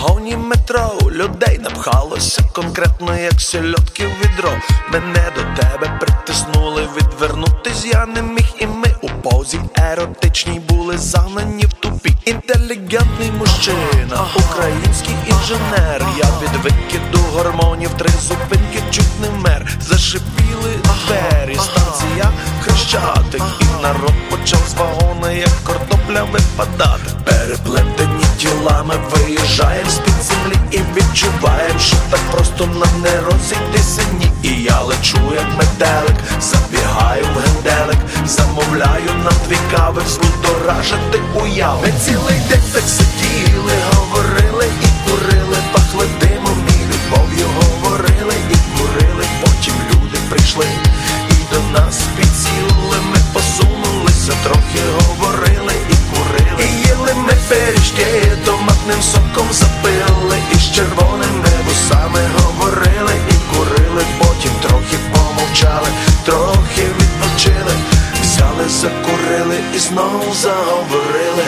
вагоні метро людей напхалося конкретно, як сельодки в відро. Мене до тебе притиснули, відвернутись я не міг, і ми у позі еротичній були загнані в тупік. Інтелігентний мужчина, український інженер. Я від викиду гормонів 3 зупинки чуть не вмер. Зашипіли двері, станція Хрещатик, і народ почав з вагона, як картопля, випадати. Переплетені тілами виїжджаєм з-під землі і відчуваєм, що так просто нам не розійтися ні. І я лечу, як метелик, забігаю в генделик, замовляю на 2 кави, збудоражити уяву. Ми цілий день так сиділи, говорили і курили, пахли димом і любов'ю, говорили і курили. Потім люди прийшли і до нас підсіли. Ми посунулися, трохи говорили і курили. І їли ми пиріжки, томатним соком запили, і з червоними вусами говорили і курили. Потім трохи помовчали, трохи відпочили, взяли, закурили і знову заговорили.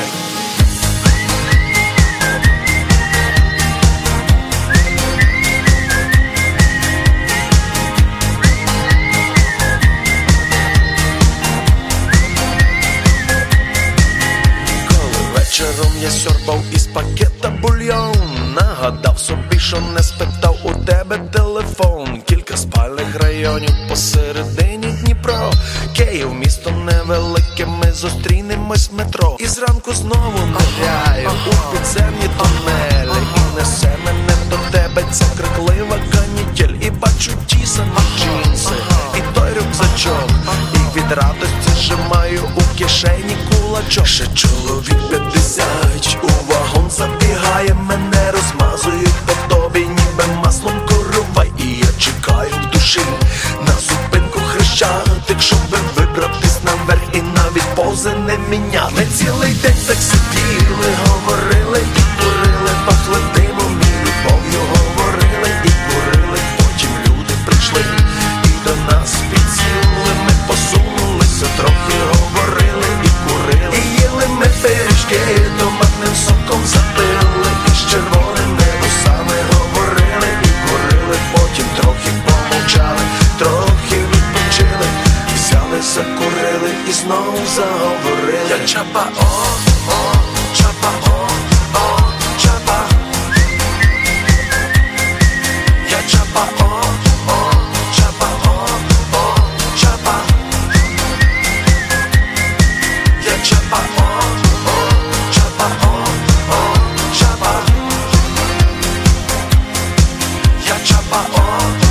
Вечором я сьорбав із пакета бульйон, нагадав собі, що не спитав у тебе телефон. Кілька спальних районів посередині Дніпро, Київ місто невелике, ми зустрінемось в метро. І зранку знову ниряю у підземні тунелі, і несе мене до тебе ця криклива канітель. І бачу ті самі джинси, і той рюкзачок, і від радості зжимаю у кишені кулачок. Ще чоловік 50 у вагон забігає, мене розмазують по тобі, ніби маслом коровай. І я чекаю в душі на зупинку Хрещатик, щоб вибратись наверх і навіть пози не міняти. Ми цілий день так сиділи, говорили і курили, пахли димом і любов'ю, говорили і курили. Потім люди прийшли і до нас підсіли. Ми посунулися, трохи говорили і курили. І їли ми пиріжки, томатним соком запили, і з червоними вусами говорили і курили. Потім трохи помовчали, трохи відпочили, взяли, закурили і знову заговорили. Я чапа, чапа, чапа. Я чапа, чапа, чапа. Я чапа, чапа, чапа. Я чапа,